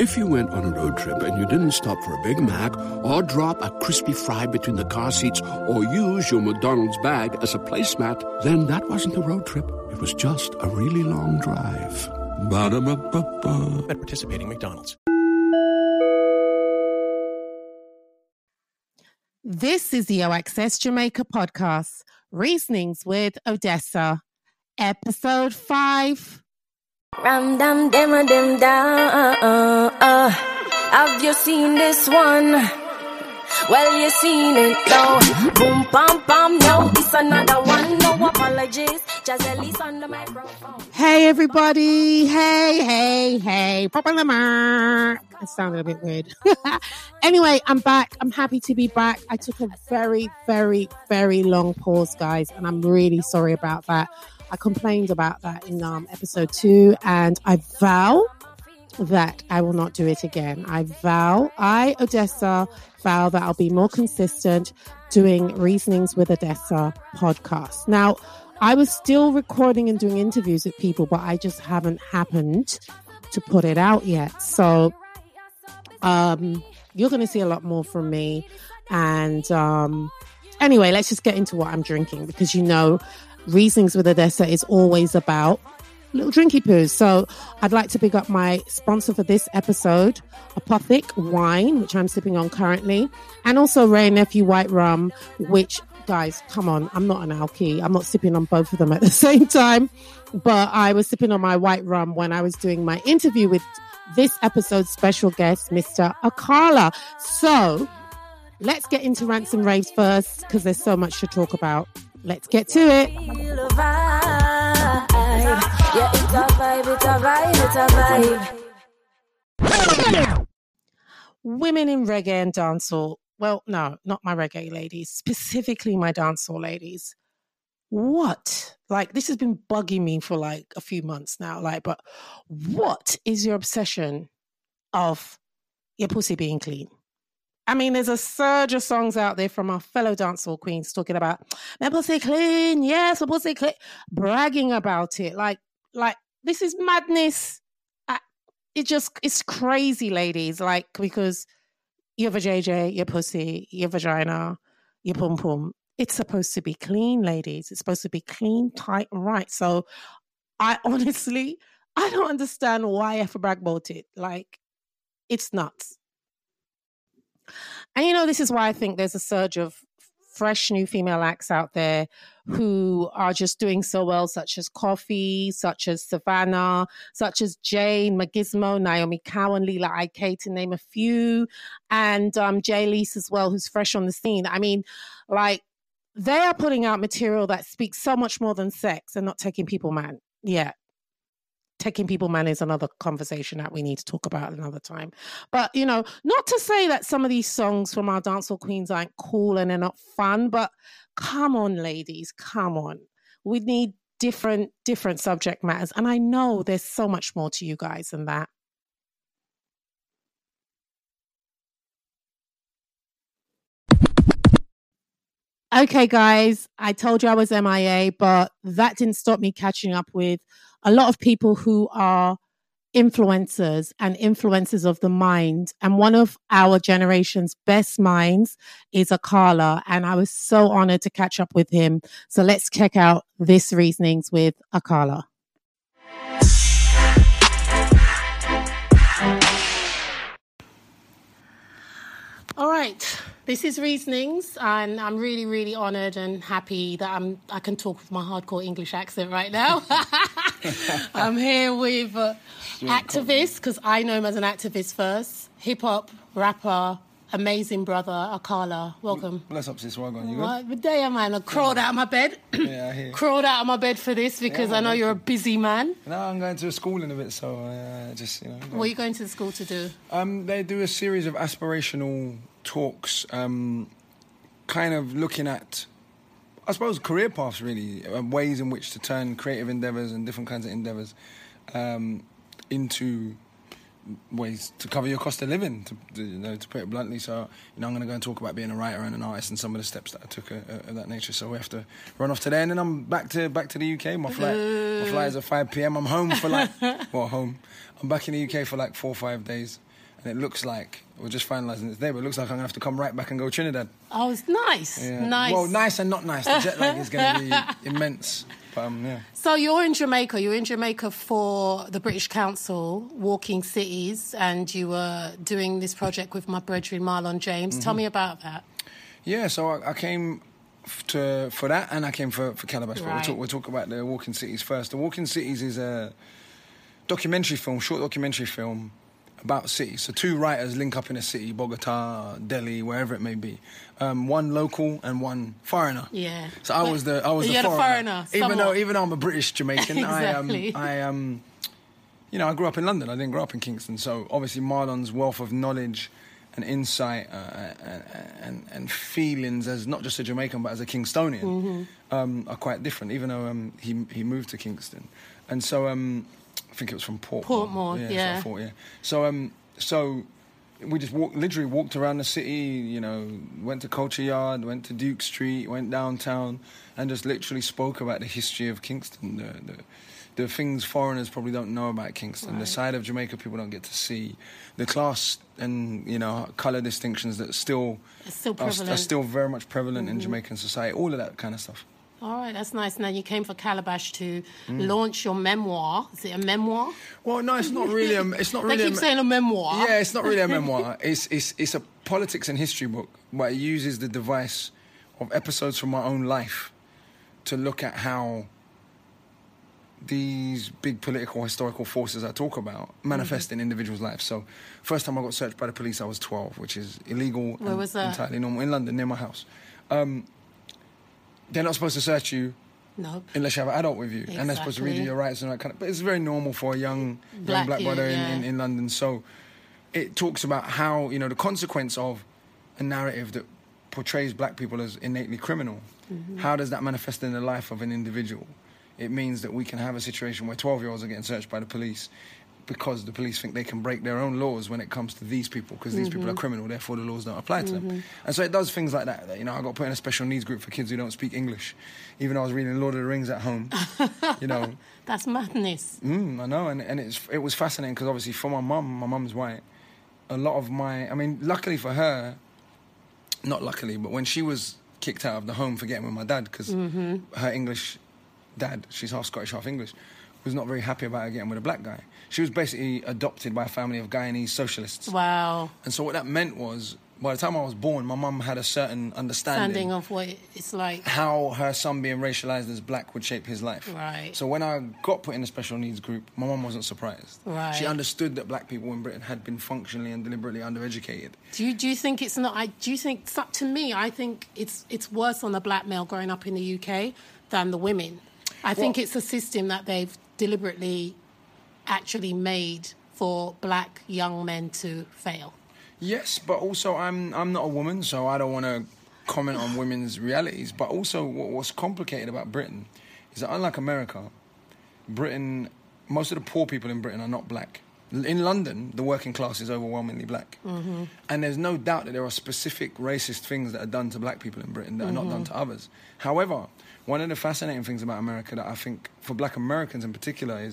If you went on a road trip and you didn't stop for a Big Mac or drop a crispy fry between the car seats or use your McDonald's bag as a placemat, then that wasn't a road trip. It was just a really long drive. Ba-da-ba-ba-ba. At participating McDonald's. This is the OXS Jamaica podcast, Reasonings with Odessa, episode 5. Ram dam dem dem down. Have you seen this one? Well, you seen it now. Boom, pam, pam, no, it's another one. No apologies. Just at least on the microphone. Hey, everybody. Hey. That sounded a bit weird. Anyway, I'm back. I'm happy to be back. I took a very, very, very long pause, guys, and I'm really sorry about that. I complained about that in episode 2, and I vow that I will not do it again. Odessa, vow that I'll be more consistent doing Reasonings with Odessa podcast. Now, I was still recording and doing interviews with people, but I just haven't happened to put it out yet. So, you're going to see a lot more from me. And anyway, let's just get into what I'm drinking, because Reasonings with Odessa is always about little drinky poos. So I'd like to pick up my sponsor for this episode, Apothic Wine, which I'm sipping on currently, and also Ray Nephew White Rum, which, guys, come on, I'm not an alky. I'm not sipping on both of them at the same time, but I was sipping on my white rum when I was doing my interview with this episode's special guest, Mr. Akala. So let's get into rants and raves first, because there's so much to talk about. Let's get to it. Women in reggae and dancehall. Well, no, not my reggae ladies, specifically my dancehall ladies. What? Like, this has been bugging me for like a few months now. Like, but what is your obsession of your pussy being clean? I mean, there's a surge of songs out there from our fellow dancehall queens talking about my pussy clean, yes, my pussy clean, bragging about it. Like this is madness. It's crazy, ladies. Like, because your vajayjay, your pussy, your vagina, your pum pum, it's supposed to be clean, ladies. It's supposed to be clean, tight, and right. So, I don't understand why I have to brag about it. Like, it's nuts. And this is why I think there's a surge of fresh new female acts out there who are just doing so well, such as Coffee, such as Savannah, such as Jane, Magismo, Naomi Cowan, Leela IK, to name a few, and Jay Leese as well, who's fresh on the scene. I mean, like, they are putting out material that speaks so much more than sex and not taking people man. Yeah. Taking people man is another conversation that we need to talk about another time. But, not to say that some of these songs from our dancehall queens aren't cool and they're not fun, but come on, ladies, come on. We need different subject matters. And I know there's so much more to you guys than that. Okay, guys, I told you I was MIA, but that didn't stop me catching up with a lot of people who are influencers and influencers of the mind. And one of our generation's best minds is Akala. And I was so honored to catch up with him. So let's check out this Reasonings with Akala. All right, this is Reasonings, and I'm really, really honoured and happy that I can talk with my hardcore English accent right now. I'm here with activist, because I know him as an activist first, hip-hop, rapper, amazing brother, Akala. Welcome. Bless up, sis. Well gone. You good? What? Good day, man. I crawled out of my bed. Yeah, I hear. Crawled out of my bed for this, because I know you're a busy man. No, I'm going to school in a bit, so What are you going to school to do? They do a series of aspirational talks, kind of looking at, I suppose, career paths, really, ways in which to turn creative endeavours and different kinds of endeavours into ways to cover your cost of living, to put it bluntly. So, I'm going to go and talk about being a writer and an artist and some of the steps that I took of that nature. So we have to run off today, and then I'm back to the UK. My flight is at 5 p.m. I'm home for home. I'm back in the UK for like 4 or 5 days. And it looks like, we're just finalising it today, but it looks like I'm going to have to come right back and go Trinidad. Oh, it's nice. Yeah. Nice. Well, nice and not nice. The jet lag is going to be immense. But, yeah. So you're in Jamaica. You're in Jamaica for the British Council, Walking Cities, and you were doing this project with my brethren, Marlon James. Tell me about that. Yeah, so I came for that, and I came for Calabash. Right. But we'll talk about the Walking Cities first. The Walking Cities is a documentary film, short documentary film, about cities. So 2 writers link up in a city, Bogota, Delhi, wherever it may be. One local and one foreigner. Yeah. So I was the foreigner. Even though I'm a British Jamaican, exactly. I grew up in London. I didn't grow up in Kingston. So obviously Marlon's wealth of knowledge and insight and feelings as not just a Jamaican but as a Kingstonian are quite different. Even though he moved to Kingston, and so. I think it was from Portmore. Yeah. So I thought, So we just literally walked around the city, went to Culture Yard, went to Duke Street, went downtown, and just literally spoke about the history of Kingston, the things foreigners probably don't know about Kingston, the side of Jamaica people don't get to see, the class and, colour distinctions that are still very much prevalent in Jamaican society, all of that kind of stuff. All right, that's nice. Now, you came for Calabash to launch your memoir. Is it a memoir? Well, no, it's not really. They keep saying a memoir. Yeah, it's not really a memoir. It's a politics and history book, but it uses the device of episodes from my own life to look at how these big political, historical forces I talk about manifest in individuals' lives. So, first time I got searched by the police, I was 12, which is illegal. Where was that? Entirely normal. In London, near my house. They're not supposed to search you unless you have an adult with you. Exactly. And they're supposed to read you your rights and that kind of... But it's very normal for a young black brother in London. So it talks about how, the consequence of a narrative that portrays black people as innately criminal. How does that manifest in the life of an individual? It means that we can have a situation where 12-year-olds are getting searched by the police because the police think they can break their own laws when it comes to these people, because these people are criminal, therefore the laws don't apply to them. And so it does things like that. I got put in a special needs group for kids who don't speak English, even though I was reading Lord of the Rings at home. That's madness. I know, and it was fascinating because obviously for my mum's white, a lot of luckily for her, not luckily, but when she was kicked out of the home for getting with my dad, because her English dad, she's half Scottish, half English, was not very happy about her getting with a black guy. She was basically adopted by a family of Guyanese socialists. Wow. And so what that meant was, by the time I was born, my mum had a certain understanding of what it's like. How her son being racialised as black would shape his life. Right. So when I got put in a special needs group, my mum wasn't surprised. Right. She understood that black people in Britain had been functionally and deliberately undereducated. Do you think it's not... to me, I think it's worse on the black male growing up in the UK than the women. I think it's a system that they've deliberately actually made for black young men to fail. Yes, but also I'm not a woman, so I don't want to comment on women's realities. But also what's complicated about Britain is that unlike America, most of the poor people in Britain are not black. In London, the working class is overwhelmingly black. And there's no doubt that there are specific racist things that are done to black people in Britain that are not done to others. However, one of the fascinating things about America that I think for black Americans in particular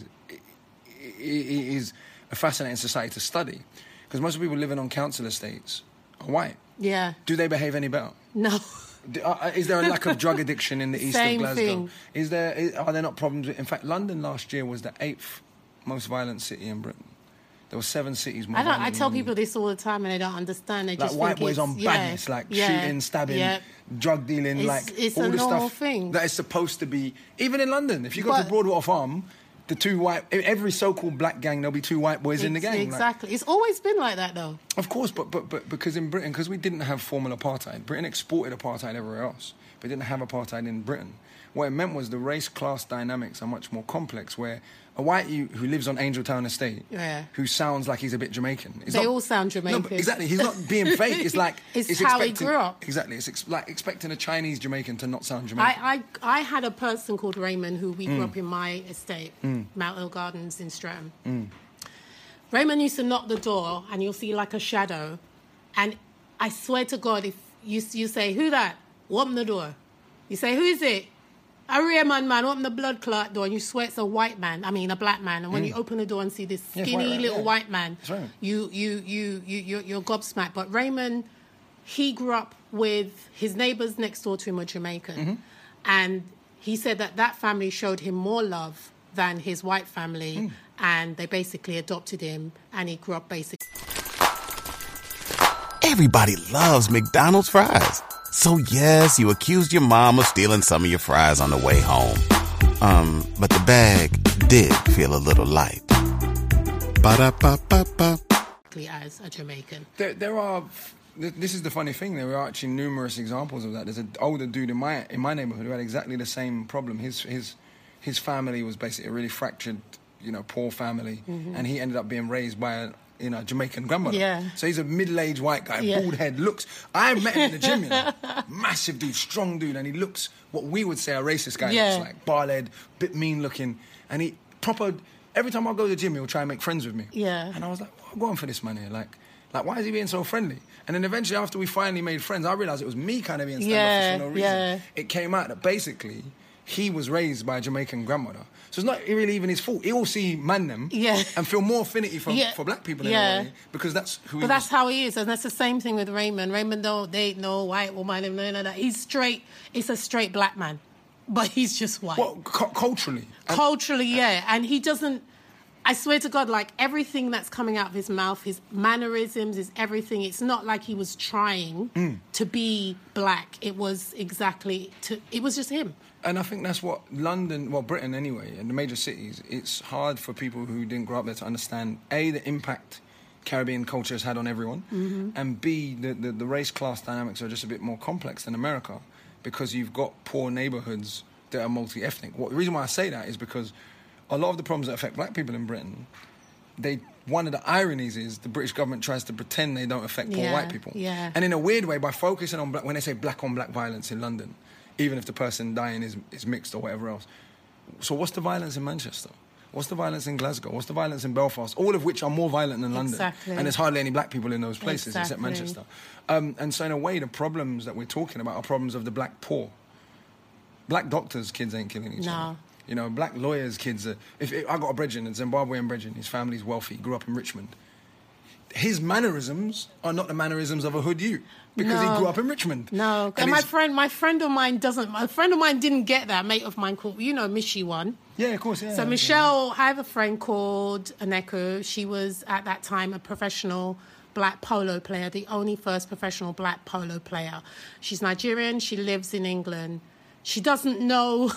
is a fascinating society to study. Because most of the people living on council estates are white. Yeah. Do they behave any better? No. Is there a lack of drug addiction in the east Same of Glasgow? thing. Are there not problems? In fact, London last year was the 8th most violent city in Britain. There were 7 cities more violent. I tell people this all the time and they don't understand. They just white think boys on badness, shooting, stabbing, drug dealing, it's all a the normal stuff thing that is supposed to be. Even in London, if you go to Broadwater Farm, every so-called black gang, there'll be 2 white boys in the gang. Exactly. It's always been like that, though. Of course, but because in Britain, because we didn't have formal apartheid, Britain exported apartheid everywhere else, but didn't have apartheid in Britain. What it meant was the race-class dynamics are much more complex, where a white who lives on Angeltown Estate, who sounds like he's a bit Jamaican. They all sound Jamaican. No, exactly. He's not being fake. It's like... it's how he grew up. Exactly. It's like expecting a Chinese Jamaican to not sound Jamaican. I had a person called Raymond who we grew up in my estate, Mount Hill Gardens in Streatham. Raymond used to knock the door and you'll see like a shadow. And I swear to God, if you say, who that? Open the door. You say, who is it? A Raymond man open the blood clot door and you swear it's a white man. I mean, a black man. And when you open the door and see this skinny little white man, you're gobsmacked. But Raymond, he grew up with his neighbours next door to him were Jamaican. And he said that family showed him more love than his white family. And they basically adopted him. And he grew up basically. Everybody loves McDonald's fries. So yes, you accused your mom of stealing some of your fries on the way home. But the bag did feel a little light. Ba-da-ba-ba-ba. As a Jamaican. There are... This is the funny thing. There are actually numerous examples of that. There's an older dude in my neighborhood who had exactly the same problem. His family was basically a really fractured, poor family, and he ended up being raised by a Jamaican grandmother. Yeah. So he's a middle-aged white guy, bald head. I met him in the gym, massive dude, strong dude, and he looks what we would say a racist guy looks like, bald-head, bit mean-looking, and he proper. Every time I go to the gym, he'll try and make friends with me. Yeah. And I was like, I'm going for this man here, like why is he being so friendly? And then eventually, after we finally made friends, I realised it was me kind of being standoffish for no reason. Yeah. It came out that basically he was raised by a Jamaican grandmother. So it's not really even his fault. He will see them and feel more affinity for black people in a way because that's who he is. But that's how he is. And that's the same thing with Raymond. Raymond don't date no white woman, none of that. He's straight. It's a straight black man. But he's just white. Well, culturally. Culturally, yeah. And he doesn't... I swear to God, like, everything that's coming out of his mouth, his mannerisms, his everything, it's not like he was trying to be black. It was it was just him. And I think that's what Britain anyway, and the major cities, it's hard for people who didn't grow up there to understand, A, the impact Caribbean culture has had on everyone, and B, the race-class dynamics are just a bit more complex than America because you've got poor neighbourhoods that are multi-ethnic. The reason why I say that is because a lot of the problems that affect black people in Britain, one of the ironies is the British government tries to pretend they don't affect poor white people. Yeah. And in a weird way, by focusing on when they say black-on-black violence in London, even if the person dying is mixed or whatever else. So what's the violence in Manchester? What's the violence in Glasgow? What's the violence in Belfast? All of which are more violent than London. Exactly. And there's hardly any black people in those places except Manchester. And so in a way, the problems that we're talking about are problems of the black poor. Black doctors' kids ain't killing each other. Black lawyers' kids are... I got a brethren, a Zimbabwean brethren, his family's wealthy, grew up in Richmond. His mannerisms are not the mannerisms of a hood youth because he grew up in Richmond. No, and my friend of mine didn't get that. A mate of mine called, Mishi one. Yeah, of course, yeah. So Michelle, I have a friend called Aneko. She was, at that time, a professional black polo player, the only first professional black polo player. She's Nigerian. She lives in England. She doesn't know...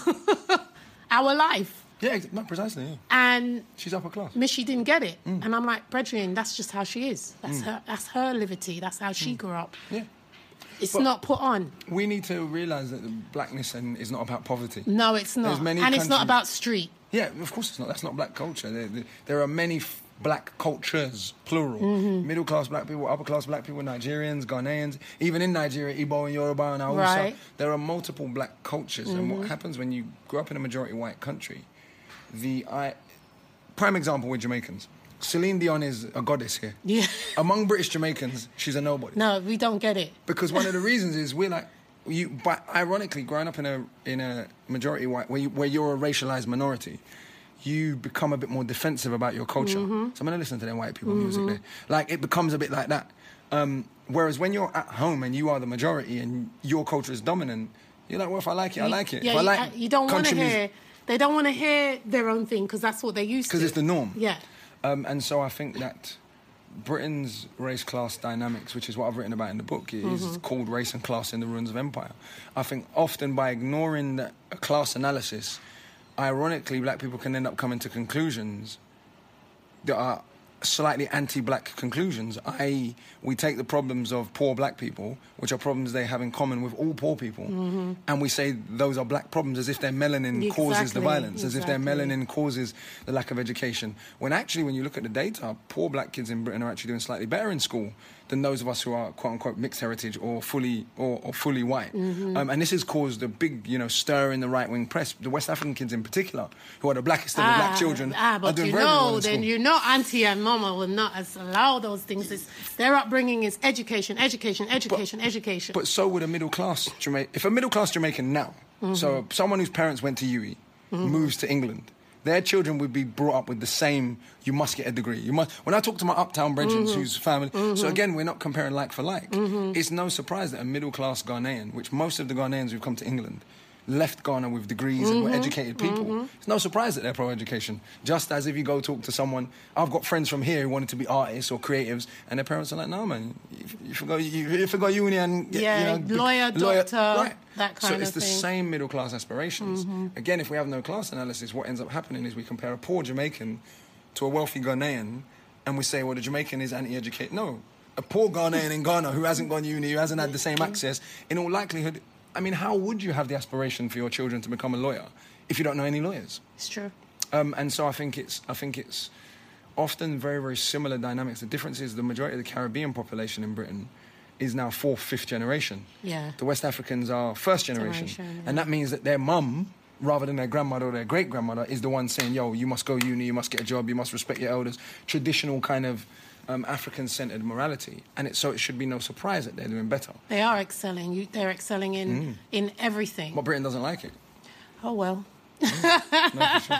our life. Yeah, precisely, yeah. And... she's upper class. Mishi didn't get it. And I'm like, brethren, that's just how she is. That's her liberty. That's how she grew up. Yeah. It's not put on. We need to realise that blackness is not about poverty. No, it's not. It's not about street. Yeah, of course it's not. That's not black culture. There are many black cultures, plural. Middle-class black people, upper-class black people, Nigerians, Ghanaians, even in Nigeria, Igbo and Yoruba and Hausa. Right. There are multiple black cultures. And what happens when you grow up in a majority white country, prime example with Jamaicans. Celine Dion is a goddess here. Yeah. Among British Jamaicans, she's a nobody. No, we don't get it. Because one of the reasons is we're like, but ironically, growing up in a majority white, where you're a racialized minority, you become a bit more defensive about your culture. So I'm going to listen to them white people music there. Like, it becomes a bit like that. Whereas when you're at home and you are the majority and your culture is dominant, you're like, well, if I like it, I like it. Yeah, you don't want to hear... They don't want to hear their own thing because that's what they're used to. Because it's the norm. Yeah. And so I think that Britain's race-class dynamics, which is what I've written about in the book, is called Race and Class in the Ruins of Empire. I think often by ignoring a class analysis, ironically, black people can end up coming to conclusions that are slightly anti-black conclusions, i.e. we take the problems of poor black people, which are problems they have in common with all poor people, and we say those are black problems as if their melanin causes the violence, as if their melanin causes the lack of education. When actually, when you look at the data, poor black kids in Britain are actually doing slightly better in school than those of us who are quote-unquote mixed heritage or fully white. And this has caused a big, stir in the right-wing press. The West African kids in particular, who are the blackest of the black children, are doing very well in school. Then you're not anti and normal and not as allow those things. Their upbringing is education. But so would a middle class Jamaican. If a middle class Jamaican now, so someone whose parents went to UE, moves to England, their children would be brought up with the same, you must get a degree. You must. When I talk to my uptown brethren whose family, so again, we're not comparing like for like. It's no surprise that a middle-class Ghanaian, which most of the Ghanaians who've come to England, left Ghana with degrees and were educated people. It's no surprise that they're pro-education. Just as if you go talk to someone, I've got friends from here who wanted to be artists or creatives, and their parents are like, no, man, you forgot uni and lawyer, doctor, right. that kind of thing. So it's the same middle-class aspirations. Again, if we have no class analysis, what ends up happening is we compare a poor Jamaican to a wealthy Ghanaian, and we say, well, the Jamaican is anti-educated. No, a poor Ghanaian in Ghana who hasn't gone to uni, who hasn't had the same access, in all likelihood, I mean, how would you have the aspiration for your children to become a lawyer if you don't know any lawyers? It's true. And so I think it's often very, very similar dynamics. The difference is the majority of the Caribbean population in Britain is now 4th, 5th generation. Yeah. The West Africans are 1st generation. And that means that their mum, rather than their grandmother or their great-grandmother, is the one saying, yo, you must go uni, you must get a job, you must respect your elders. Traditional kind of African-centered morality, and it should be no surprise that they're doing better. They are excelling. They're excelling in everything. But Britain doesn't like it. Oh well. No, for sure.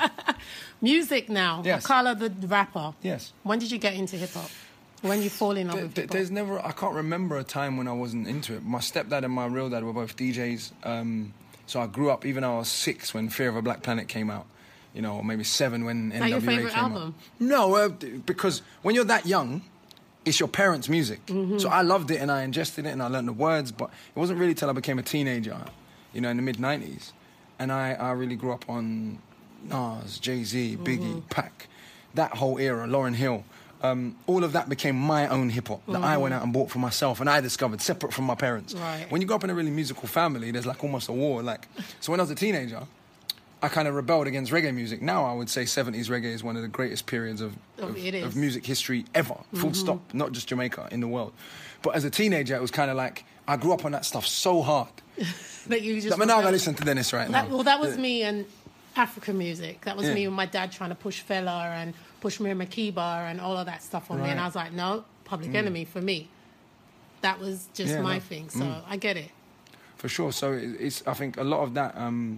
Music now. Yes. Akala the rapper. Yes. When did you get into hip hop? When you fall in love with hip hop? I can't remember a time when I wasn't into it. My stepdad and my real dad were both DJs, so I grew up even though I was 6 when Fear of a Black Planet came out. You know, or maybe 7 when NWA came out. Is that your favourite album? No, because when you're that young, it's your parents' music. So I loved it and I ingested it and I learned the words, but it wasn't really till I became a teenager, in the mid-90s. And I really grew up on Nas, Jay-Z, Biggie, Pac, that whole era, Lauryn Hill. All of that became my own hip-hop that I went out and bought for myself and I discovered, separate from my parents. Right. When you grow up in a really musical family, there's like almost a war. So when I was a teenager, I kind of rebelled against reggae music. Now I would say 70s reggae is one of the greatest periods of music history ever, full stop, not just Jamaica, in the world. But as a teenager, it was kind of like, I grew up on that stuff so hard. That you just... Now I listen to Dennis right now. Well, that was me and African music. That was me and my dad trying to push Fela and push Miriam Makeba and all of that stuff on me. And I was like, no, Public Enemy for me. That was just my thing. So I get it. For sure. So I think a lot of that...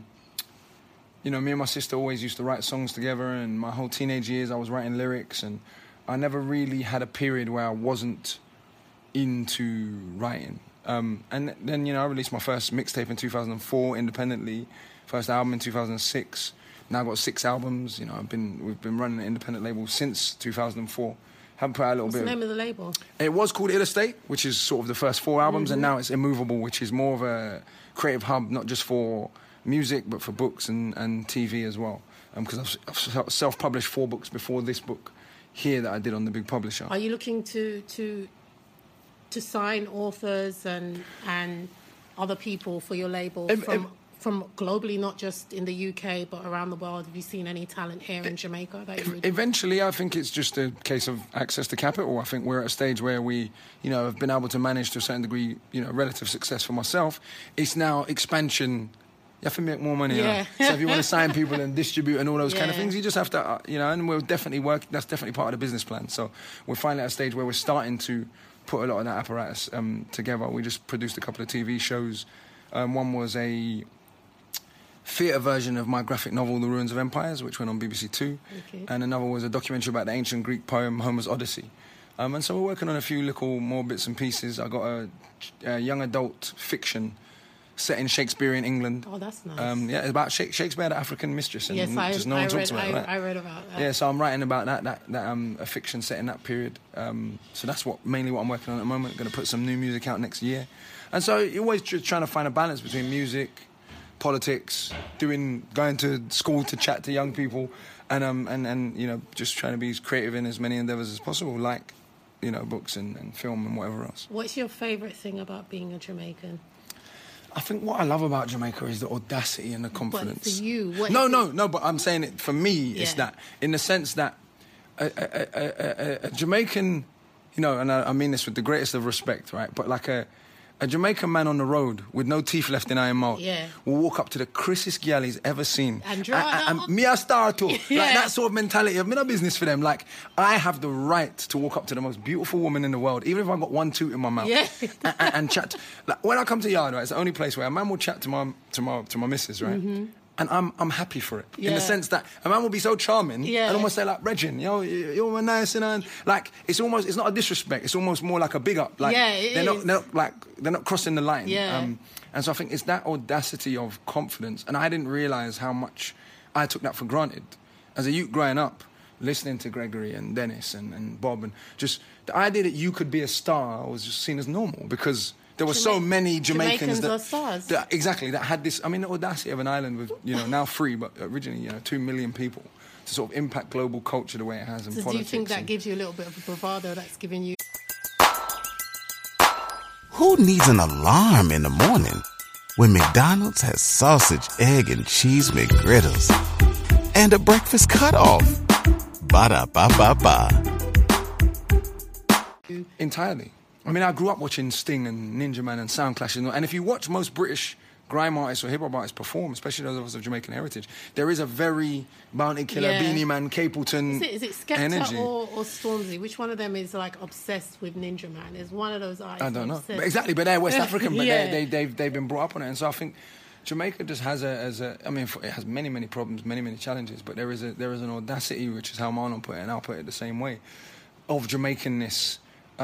me and my sister always used to write songs together, and my whole teenage years I was writing lyrics, and I never really had a period where I wasn't into writing. And then, I released my first mixtape in 2004 independently, first album in 2006. Now I've got 6 albums. We've been running an independent label since 2004. Haven't put out a little bit. What's the name of the label? It was called Ill Estate, which is sort of the first 4 albums, and now it's Immovable, which is more of a creative hub, not just for music, but for books and TV as well. Because I've self-published 4 books before this book here that I did on the big publisher. Are you looking to sign authors and other people for your label from globally, not just in the UK, but around the world? Have you seen any talent here in Jamaica? Eventually, I think it's just a case of access to capital. I think we're at a stage where we, have been able to manage to a certain degree, relative success for myself. It's now expansion. You have to make more money. Yeah. So if you want to sign people and distribute and all those kind of things, you just have to, and we'll definitely work. That's definitely part of the business plan. So we're finally at a stage where we're starting to put a lot of that apparatus together. We just produced a couple of TV shows. One was a theatre version of my graphic novel, The Ruins of Empires, which went on BBC Two. Okay. And another was a documentary about the ancient Greek poem Homer's Odyssey. And so we're working on a few little more bits and pieces. I got a young adult fiction set in Shakespearean England. Oh, that's nice. It's about Shakespeare, the African mistress, and just no one talks about it. Right? I read about that. Yeah, so I'm writing about that a fiction set in that period. So that's mainly what I'm working on at the moment. Going to put some new music out next year, and so you're always trying to find a balance between music, politics, going to school to chat to young people, and just trying to be as creative in as many endeavours as possible, like books and film and whatever else. What's your favourite thing about being a Jamaican? I think what I love about Jamaica is the audacity and the confidence. But for you, no, but I'm saying it for me. It's that, in the sense that a Jamaican, and I mean this with the greatest of respect, right? But like a A Jamaican man on the road with no teeth left in iron mouth Yeah. will walk up to the crispest gal he's ever seen. And draw it and out. me a star too. Yeah. Like that sort of mentality of me no business for them. Like I have the right to walk up to the most beautiful woman in the world, even if I've got one tooth in my mouth. Yeah. and chat. Like when I come to yard, right, it's the only place where a man will chat to my missus, right? Mm-hmm. And I'm happy for it. In Yeah. the sense that a man will be so charming Yeah. and almost say like, Regin, you're nice and like it's not a disrespect. It's almost more like a big up. Like Yeah, it is. they're not crossing the line. Yeah. And so I think it's that audacity of confidence. And I didn't realise how much I took that for granted. As a youth growing up, listening to Gregory and Dennis and Bob, and just the idea that you could be a star was just seen as normal because there were so many Jamaicans are stars. that had this, I mean, the audacity of an island with, now 3, but originally, 2 million people to sort of impact global culture the way it has in So politics. do you think that and- gives you a little bit of a bravado that's giving you... Who needs an alarm in the morning when McDonald's has sausage, egg, and cheese McGriddles and a breakfast cutoff? Ba-da-ba-ba-ba. Entirely. I mean, I grew up watching Sting and Ninja Man and Sound Clash, and if you watch most British grime artists or hip-hop artists perform, especially those of us of Jamaican heritage, there is a very Bounty Killer, Yeah. Beanie Man, Capleton Is it Skepta energy. or Stormzy? Which one of them is like obsessed with Ninja Man? Is one of those artists I don't know. obsessed? But exactly, but they're West African, but Yeah. they've been brought up on it. And so I think Jamaica just has it has many, many problems, many, many challenges, but there is an audacity, which is how Marlon put it, and I'll put it the same way, of Jamaicanness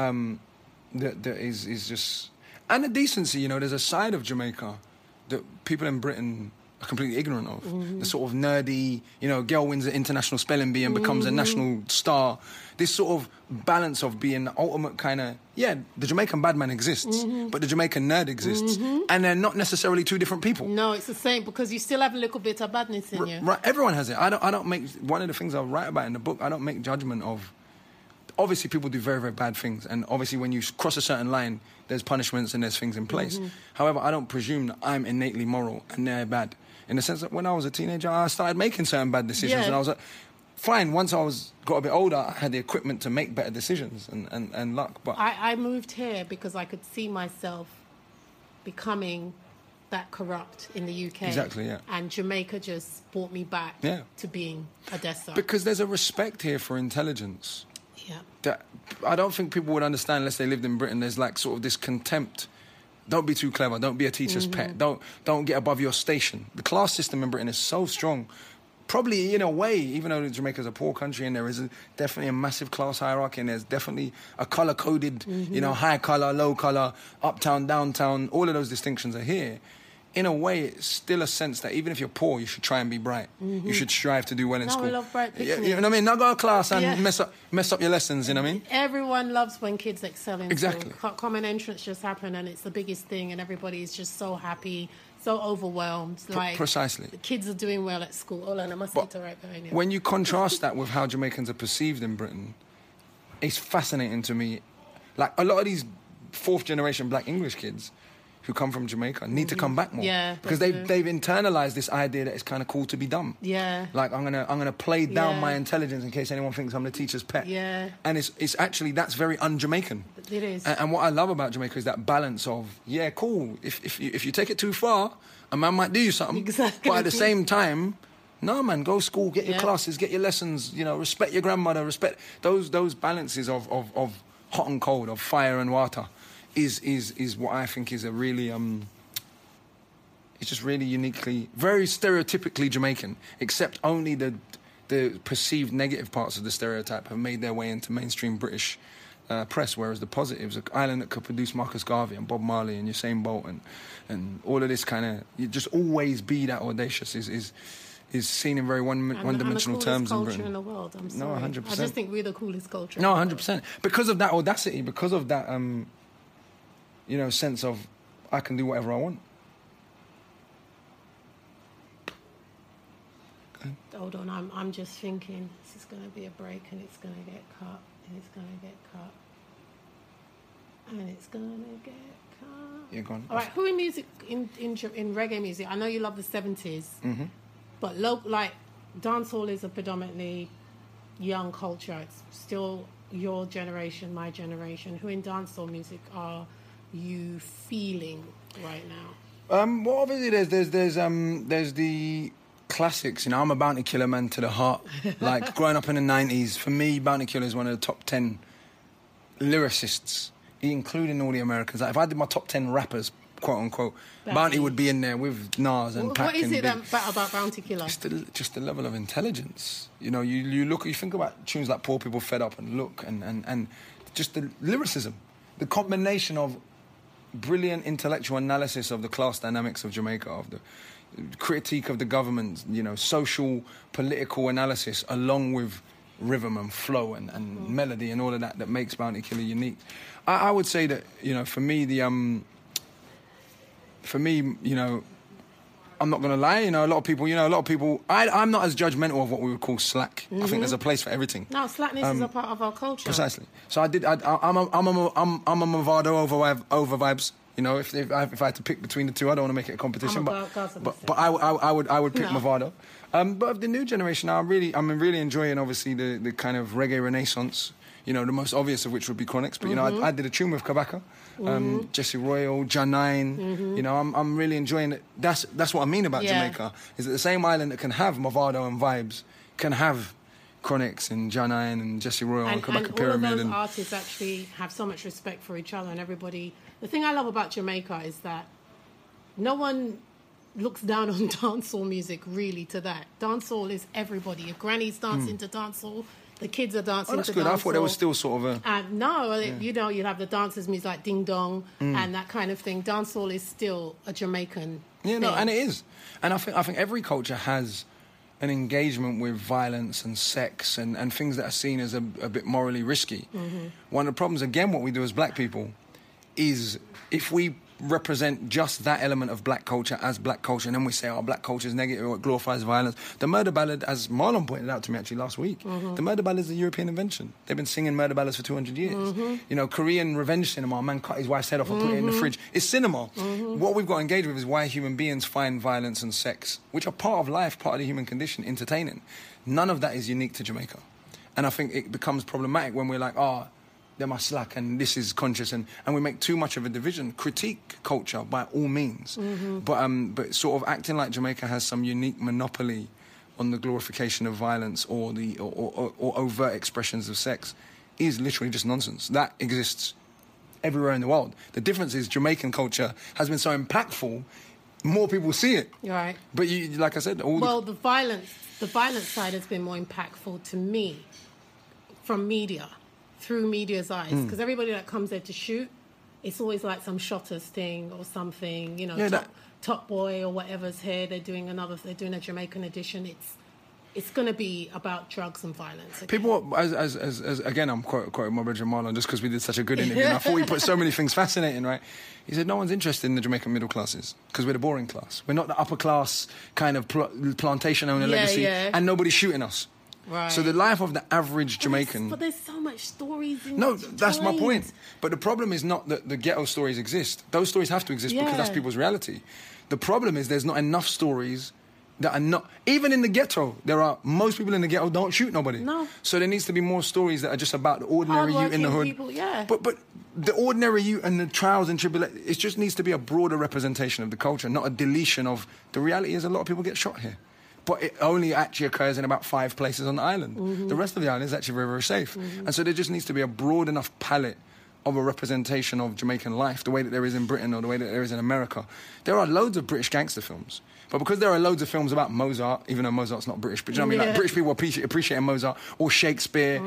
that is just... And the decency, there's a side of Jamaica that people in Britain are completely ignorant of. The sort of nerdy, girl wins an international spelling bee and becomes a national star. This sort of balance of being the ultimate kind of... Yeah, the Jamaican bad man exists, but the Jamaican nerd exists. And they're not necessarily two different people. No, it's the same because you still have a little bit of badness in you. Right, everyone has it. I don't make... One of the things I write about in the book, I don't make judgment of... Obviously, people do very, very bad things. And obviously, when you cross a certain line, there's punishments and there's things in place. However, I don't presume that I'm innately moral and they're bad. In the sense that when I was a teenager, I started making certain bad decisions. Yeah. And I was like, fine, once I got a bit older, I had the equipment to make better decisions and luck. But I moved here because I could see myself becoming that corrupt in the UK. Exactly, yeah. And Jamaica just brought me back Yeah. to being a Death Star. because there's a respect here for intelligence Yeah. that I don't think people would understand unless they lived in Britain. There's like sort of this contempt. Don't be too clever. Don't be a teacher's pet. Don't get above your station. The class system in Britain is so strong. Probably in a way, even though Jamaica's a poor country and there is definitely a massive class hierarchy and there's definitely a colour-coded, high colour, low colour, uptown, downtown, all of those distinctions are here. In a way, it's still a sense that even if you're poor, you should try and be bright. You should strive to do well in No, school. we love bright Yeah, picnics. you know what I mean? Not go to class and Yeah. mess up your lessons, you know what I mean? Everyone loves when kids excel in Exactly. school. Common entrance just happened and it's the biggest thing and everybody's just so happy, so overwhelmed. Like Precisely. The kids are doing well at school. Hold on, I must get right behind you. When you contrast that with how Jamaicans are perceived in Britain, it's fascinating to me. Like, a lot of these fourth-generation black English kids who come from Jamaica need to come back more. Yeah, because they they've internalized this idea that it's kind of cool to be dumb. Yeah. Like, I'm gonna play down Yeah. my intelligence in case anyone thinks I'm the teacher's pet. Yeah. And it's actually, that's very un-Jamaican. It is. And what I love about Jamaica is that balance of, yeah, cool, if you take it too far, a man might do you something. Exactly. But at the same time, no, man, go school, get your Yeah. classes, get your lessons, respect your grandmother, respect those balances of hot and cold, of fire and water is what I think is a really it's just really uniquely, very stereotypically Jamaican, except only the perceived negative parts of the stereotype have made their way into mainstream British press, whereas the positives, an island that could produce Marcus Garvey and Bob Marley and Usain Bolt and all of this kind of, you just always be that audacious is seen in very one-dimensional terms in Britain. And the coolest culture in the world, I'm No, sorry. 100%. I just think we're the coolest culture. No, in the world. 100%. Because of that audacity, because of that, sense of I can do whatever I want. Hold on, I'm just thinking this is going to be a break and it's going to get cut and it's going to get cut and it's going to get cut. You're gone. All right, who in music, in reggae music, I know you love the 70s, but like dancehall is a predominantly young culture. It's still your generation, my generation. Who in dancehall music are you feeling right now? Well, obviously there's the classics. You know, I'm a Bounty Killer man to the heart. Like growing up in the 90s, for me, Bounty Killer is one of the top 10 lyricists, including all the Americans. Like if I did my top 10 rappers, quote unquote, Bounty would be in there with Nas and Pac. What is it about Bounty Killer? Just the level of intelligence. You know, you think about tunes like Poor People Fed Up and Look and just the lyricism, the combination of brilliant intellectual analysis of the class dynamics of Jamaica, of the critique of the government, you know, social, political analysis, along with rhythm and flow and melody and all of that makes Bounty Killer unique. I would say that, you know, for me, you know, I'm not going to lie, you know, a lot of people, I'm not as judgmental of what we would call slack. I think there's a place for everything. No, slackness is a part of our culture. Precisely. So I'm a Mavado over Vibes. You know, if I had to pick between the two, I don't want to make it a competition, but I would pick Mavado. But of the new generation now, I'm really enjoying obviously the kind of reggae renaissance. You know, the most obvious of which would be Chronixx, but you know, I did a tune with Kabaka, Jesse Royal, Janine. You know, I'm really enjoying it. That's what I mean about Jamaica. Is that the same island that can have Mavado and Vibes can have Chronixx and Janine and Jesse Royal and Kabaka Pyramid. All of those artists actually have so much respect for each other and everybody. The thing I love about Jamaica is that no one looks down on dancehall music really to that. Dancehall is everybody. Your granny's dancing to dancehall. The kids are dancing to dancehall. Oh, that's good. I thought there was still sort of a... you know, you have the dancers' music like Ding Dong and that kind of thing. Dancehall is still a Jamaican thing. No, and it is. And I think every culture has an engagement with violence and sex and things that are seen as a bit morally risky. One of the problems, again, what we do as black people is if we represent just that element of black culture as black culture and then we say, oh, black culture is negative or it glorifies violence. The murder ballad, as Marlon pointed out to me actually last week, the murder ballad is a European invention. They've been singing murder ballads for 200 years. You know, Korean revenge cinema, a man cut his wife's head off and put it in the fridge. It's cinema. What we've got to engage with is why human beings find violence and sex, which are part of life, part of the human condition, entertaining. None of that is unique to Jamaica. And I think it becomes problematic when we're like, they're my slack and this is conscious and we make too much of a division. Critique culture by all means. But sort of acting like Jamaica has some unique monopoly on the glorification of violence or the or overt expressions of sex is literally just nonsense. That exists everywhere in the world. The difference is Jamaican culture has been so impactful, more people see it. Right. But you, like I said, the violence side has been more impactful to me from media. Through media's eyes, because everybody that comes there to shoot, it's always like some Shotters thing or something, you know, Top Boy or whatever's here. They're doing a Jamaican edition. It's going to be about drugs and violence. Again. People, as again, I'm quoting my brother Marlon just because we did such a good interview. And I thought he put so many things fascinating, right? He said no one's interested in the Jamaican middle classes because we're the boring class. We're not the upper class kind of plantation owner legacy, and nobody's shooting us. Right. So the life of the average Jamaican... But there's so much stories in No, that's my point. But the problem is not that the ghetto stories exist. Those stories have to exist because that's people's reality. The problem is there's not enough stories that are not... Even in the ghetto, most people in the ghetto don't shoot nobody. No. So there needs to be more stories that are just about the ordinary youth in the hood. People, yeah. But the ordinary youth and the trials and tribulations, it just needs to be a broader representation of the culture, not a deletion of... The reality is a lot of people get shot here. But it only actually occurs in about 5 places on the island. The rest of the island is actually very, very safe. And so there just needs to be a broad enough palette of a representation of Jamaican life, the way that there is in Britain or the way that there is in America. There are loads of British gangster films. But because there are loads of films about Mozart, even though Mozart's not British, but you know what I mean? Like British people appreciating Mozart or Shakespeare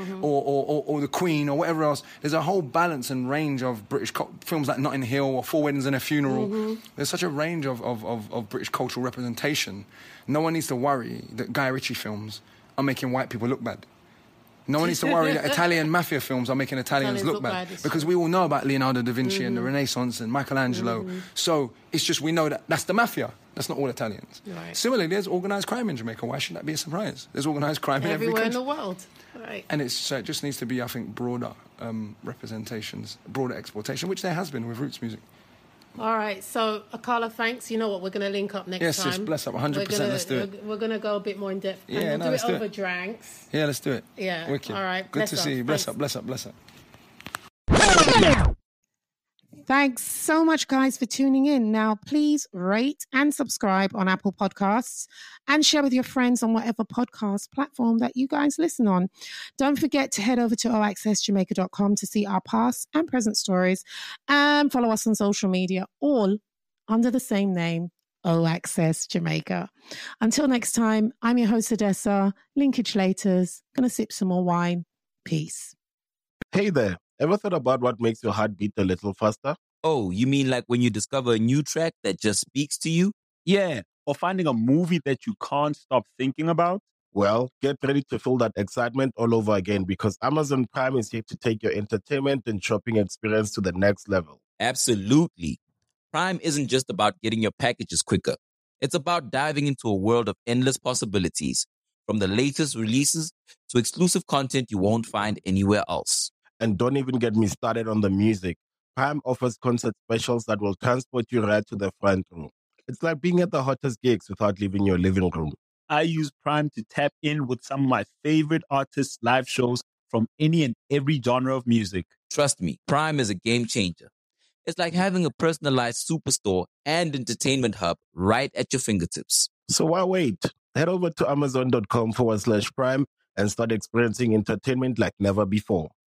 or the Queen or whatever else. There's a whole balance and range of British films like Notting Hill or Four Weddings and a Funeral. There's such a range of British cultural representation. No one needs to worry that Guy Ritchie films are making white people look bad. No one needs to worry that Italian mafia films are making Italians look bad. Because we all know about Leonardo da Vinci and the Renaissance and Michelangelo. So it's just we know that that's the mafia. That's not all Italians. Right. Similarly, there's organised crime in Jamaica. Why should that be a surprise? There's organised crime everywhere in in the world. Right. And it just needs to be, I think, broader representations, broader exploitation, which there has been with roots music. All right, so Akala, thanks. You know what? We're going to link up next time. Yes, bless up, 100%. Let's do it. We're going to go a bit more in depth. And we'll do it over drinks. Yeah, let's do it. Yeah. Wicked. All right. Good to see you. Bless up, bless up, bless up. Thanks so much, guys, for tuning in. Now, please rate and subscribe on Apple Podcasts and share with your friends on whatever podcast platform that you guys listen on. Don't forget to head over to oaccessjamaica.com to see our past and present stories and follow us on social media, all under the same name, O Access Jamaica. Until next time, I'm your host, Odessa, Linkage Laters. Gonna sip some more wine. Peace. Hey there. Ever thought about what makes your heart beat a little faster? Oh, you mean like when you discover a new track that just speaks to you? Yeah, or finding a movie that you can't stop thinking about? Well, get ready to feel that excitement all over again because Amazon Prime is here to take your entertainment and shopping experience to the next level. Absolutely. Prime isn't just about getting your packages quicker. It's about diving into a world of endless possibilities, from the latest releases to exclusive content you won't find anywhere else. And don't even get me started on the music. Prime offers concert specials that will transport you right to the front row. It's like being at the hottest gigs without leaving your living room. I use Prime to tap in with some of my favorite artists' live shows from any and every genre of music. Trust me, Prime is a game changer. It's like having a personalized superstore and entertainment hub right at your fingertips. So why wait? Head over to amazon.com/Prime and start experiencing entertainment like never before.